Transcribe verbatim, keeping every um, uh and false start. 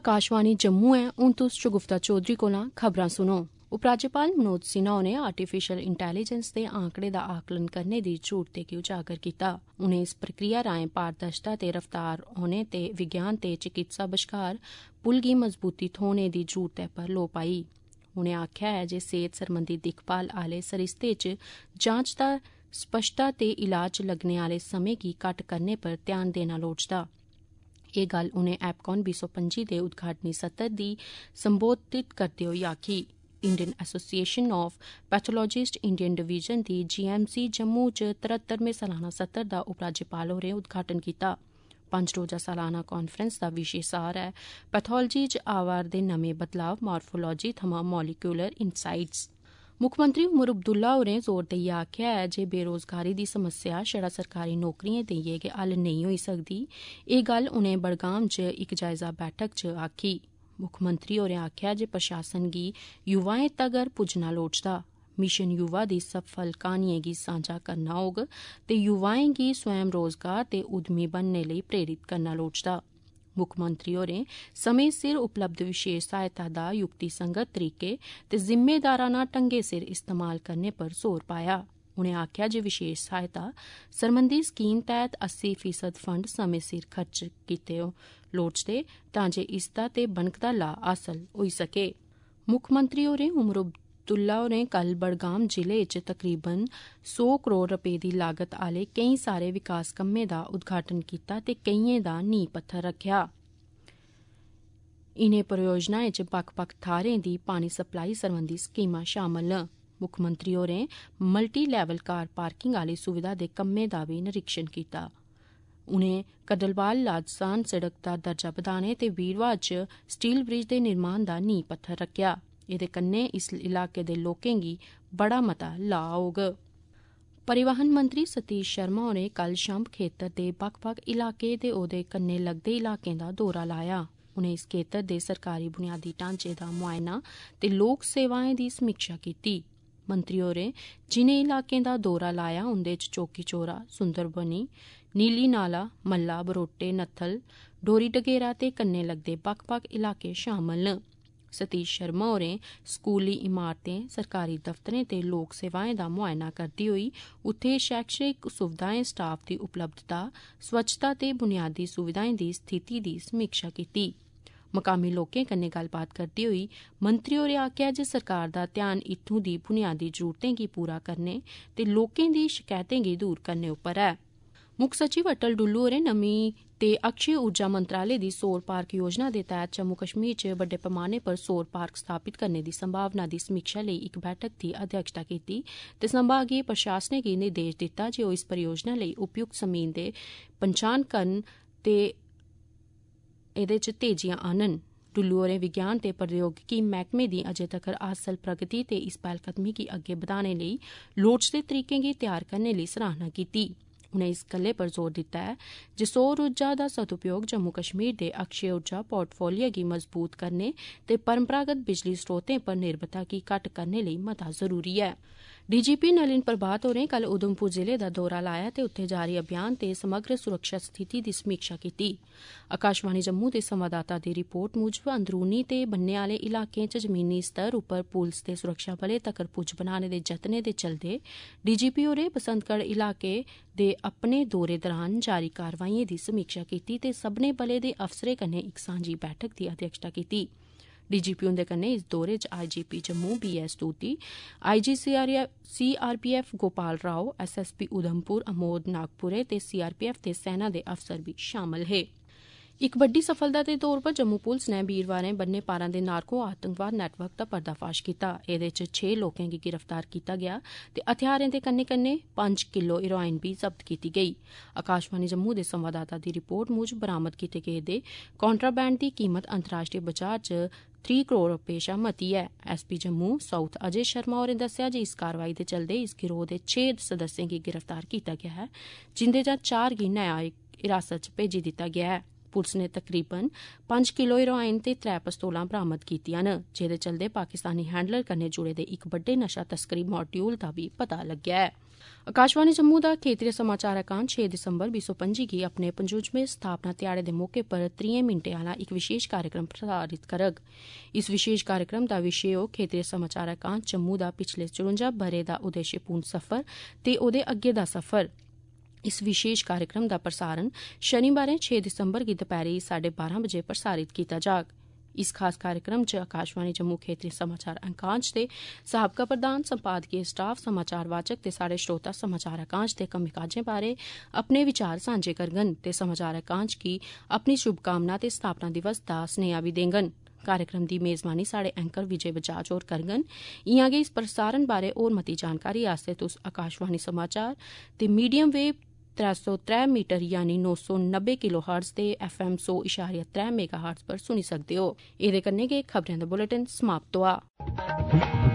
आकाशवाणी जम्मू है। हून तुस शगुफ्ता चौधरी कोला खबरां सुनो। उपराज्यपाल मनोज सिन्हा होरें आर्टिफिशियल इंटैलीजेंस दे आंकड़े दा आकलन करने दी जरूरत गी उजागर कीता। उनें इस प्रक्रिया राएं पारदर्शिता ते रफ्तार होने ते विज्ञान ते चिकित्सा बश्कार पुल गी मजबूती थ्होने दी जरूरतै पर लोऽ पाई। उनें आखेआ है जे सेहत सरबंधी दिक्खभाल आह्ले सरिस्ते च जांच दा स्पष्टता ते इलाज च लग्गने आह्ले समें गी घट्ट करने पर ध्यान देना लोड़चदा। एह् गल्ल उनें एपकॉन बीह् सौ पंजी दे उद्घाटनी सत्र दी संबोधित करदे होई आखी। Indian association of pathologist Indian division दी जीएमसी जम्मू च तरहत्तरवें सालाना सत्र दा उपराज्यपाल होरें उद्घाटन कीता। पंज रोजा सालाना कांफ्रेंस दा विशे सार ऐ पैथोलॉजी च आवा'रदे नमें बदलाव, मार्फोलॉजी थमां मॉलिक्यूलर इनसाइट्स। मुक्खमंत्री उमर अब्दुल्ला होरें जोर देइयै आखेआ ऐ जे बेरोजगारी दी समस्या छड़ा सरकारी नौकरियां देइयै गै हल नेईं होई सकदी। एह् गल्ल उनें बडगाम च इक जायजा बैठक च आखी। मुक्खमंत्री होरें आखेआ जे प्रशासन गी युवाएं तगर पुज्जना लोड़चदा। मिशन युवा दी सफल क्हानियें गी सांझा करना होग ते युवाएं गी स्वयं रोजगार ते उद्यमी बनने लेई प्रेरित करना लोड़चदा। मुक्खमंत्री होरें समें सिर उपलब्ध विशेष सहायता दा युक्तिसंगत तरीके ते जिम्मेदाराना ढंगै सिर इस्तेमाल करने पर जोर पाया। उनें आखेआ जे विशेष सहायता सरबंधी स्कीम तैह्त अस्सी फीसद फंड समें सिर खर्च कीते लोड़चदे तां जे इसदा ते बनकदा लाह् हासल होई सकै। मुक्खमंत्री होरें उमर अब्दुल्ला होरें कल बडगाम जिले च तकरीबन सौ करोड़ रपे दी लागत आह्ले केईं सारे विकास कम्में दा उद्घाटन कीता ते केइयें दा नींह पत्थर रक्खेआ। इनें परियोजनाएं च बक्ख बक्ख थाह्रें दी पानी सप्लाई सरबंधी स्कीमां शामल न। मुक्खमंत्री होरें मल्टी लेवल कार पार्किंग आह्ली सुविधा दे कम्में दा बी निरीक्षण कीता। उनें कड्डलवाल लाजसान सड़क दा दर्जा बधाने ते वीरवाह च स्टील ब्रिज दे निर्माण दा नींह पत्थर रक्खेआ। एह्दे कन्नै इस इलाके दे लोकें गी बड़ा मता लाह् होग। परिवहन मंत्री सतीश शर्मा होरें कल शंभ खेतर दे बक्ख बक्ख इलाकें ते ओह्दे कन्नै लगदे इलाकें दा दौरा लाया। उनें इस खेतर दे सरकारी बुनियादी ढांचे दा मुआयना ते लोक सेवाएं दी समीक्षा कीती। मंत्री होरें जिनें इलाकें दा दौरा लाया उंदे च चौकी चौरा, सुंदरबनी, नीली नाला, मल्ला, बरोटे, नत्थल, डोरी डगेरा ते कन्नै लगदे बक्ख बक्ख इलाके शामल न। सतीश शर्मा होरें स्कूली इमारतें, सरकारी दफ्तरें ते लोक सेवाएं दा मुआयना करदे होई उत्थे शैक्षणिक सुविधाएं, स्टाफ दी उपलब्धता, स्वच्छता ते बुनियादी सुविधाएं दी स्थिति दी समीक्षा कीती। मकामी लोकें कन्नै गल्लबात करदे होई मंत्री होरें आखेआ जे सरकार दा ध्यान इत्थूं दी बुनियादी जरूरतें गी पूरा करने ते लोकें दी शकैतें गी दूर करने उप्पर ऐ। मुक्ख सचिव अटल डुल्लू होरें नमीं ते अक्षय ऊर्जा मंत्रालय दी सौर पार्क योजना दे तैह्त जम्मू कश्मीर च बड्डे पैमाने पर सौर पार्क स्थापित करने दी संभावना दी समीक्षा लेई इक बैठक दी अध्यक्षता कीती ते संभागीय प्रशासनें गी निर्देश दित्ता जे ओह् इस परियोजना लेई उपयुक्त जमीन दे पन्छान करन ते एह्दे च तेजियां आनन। डुल्लू होरें विज्ञान ते प्रौद्योगिकी मैह्कमे दी अजें तक्कर हासल प्रगति ते इस पैह्लकदमी गी अग्गें बधाने लेई लोड़चदे तरीकें गी तैयार करने लेई सराहना कीती। उनें इस गल्लै पर जोर दित्ता ऐ जे सौर ऊर्जा दा सदुपयोग जम्मू कश्मीर दे अक्षय ऊर्जा पोर्टफोलियो गी मजबूत करने ते परंपरागत बिजली स्रोतें पर निर्भरता गी घट्ट करने लेई मता जरूरी ऐ। डीजीपी नलिन प्रभात होरें कल उधमपुर जिले दा दौरा लाया ते उत्थे जारी अभियान ते समग्र सुरक्षा स्थिति दी समीक्षा कीती। आकाशवाणी जम्मू दे संवाददाता दी रिपोर्ट मुजब अंदरूनी ते बन्ने आह्ले इलाकें च जमीनी स्तर उप्पर पुलस ते सुरक्षा बलें तक्कर पुज्ज बनाने दे जतनें दे चलदे डीजीपी होरें बसंतगढ़ इलाके दे अपने दौरे दौरान जारी कारवाइएं दी समीक्षा कीती ते सब्भनें बलें दे अफसरें कन्नै इक सांझी बैठक दी अध्यक्षता कीती। डीजीपी हुंदे कन्नै इस दौरे च IGP Jammu B S Duti, IG CRPF Gopal Rao, SSP Udhampur Amod Nagpure ते सीआरपीएफ ते सेना दे अफसर बी शामल हे। इक बड्डी सफलता दे तौर पर जम्मू पुलस नै वीरवारें बन्ने पारा दे नार्को आतंकवाद नेटवर्क दा पर्दाफाश कीता। एह्दे च छे लोकें गी गिरफ्तार कीता गेआ ते हथियारें दे कन्नै कन्नै पंज किलो हेरोइन बी जब्त कीती गेई। आकाशवाणी जम्मू दे संवाददाता दी रिपोर्ट मुजब बरामद कीते गेदे कांट्राबैंड दी कीमत अंतर्राष्ट्रीय बजार च त्रीह् करोड़ रपे शा मती ऐ। एसपी जम्मू साउथ अजय शर्मा होरें दस्सेआ जे इस कारवाई दे चलदे इस गिरोह दे छे सदस्यें गी गिरफ्तार कीता गेआ ऐ, जिंदे चा चार गी न्यायिक हिरासत च भेजी दित्ता गेआ ऐ। पुलस ने तकरीबन पंज किलो हेरोइन ते त्रै पिस्तौलां बरामद कीतियां न, जेह्दे चलदे पाकिस्तानी हैंडलर कन्नै जुड़े दे इक बड्डे नशा तस्करी मॉड्यूल दा बी पता लग्गेआ ऐ। आकाशवाणी जम्मू दा खेतरी समाचार एकांश छे दिसंबर बीह् सौ पंजी गी अपने पंजूजमें स्थापना ध्याड़े दे मौके पर त्रीहें मिंटें आह्ला इक विशेष कार्यक्रम प्रसारित करग। इस विशेष कार्यक्रम दा विशे होग खेतरी समाचार एकांश जम्मू दा पिछले चरुंजा ब'रे दा उद्देश्यपूर्ण सफर ते ओह्दे अग्गे दा सफर। इस विशेष कार्यक्रम दा प्रसारण शनिवारें छे दिसंबर गी दपैह्री साढ़े बारां बजे प्रसारित कीता जाग। इस खास कार्यक्रम च आकाशवाणी जम्मू खेतरी समाचार एकांश दे साबका प्रधान संपादकीय स्टाफ, समाचार वाचक ते साढ़े श्रोता समाचार एकांश दे कम्में काजें बारे अपने विचार सांझे करङन ते समाचार एकांश गी अपनी शुभकामना ते स्थापना दिवस दा स्नेहा बी देङन। कार्यक्रम दी मेजबानी साढ़े एंकर विजय बजाज होर करङन। इयां गै इस प्रसारण बारे होर मती जानकारी आस्तै तुस आकाशवाणी समाचार ते मीडियम वेव त्रै सौ त्रै मीटर यानी नौ सौ नब्बे किलो हर्ट्ज ते एफ एम सौ इशारिया त्रै मेगा हर्ट्ज पर सुनी सकदे हो। एह्दे कन्नै गै खबरें दा बुलेटिन समाप्त होआ।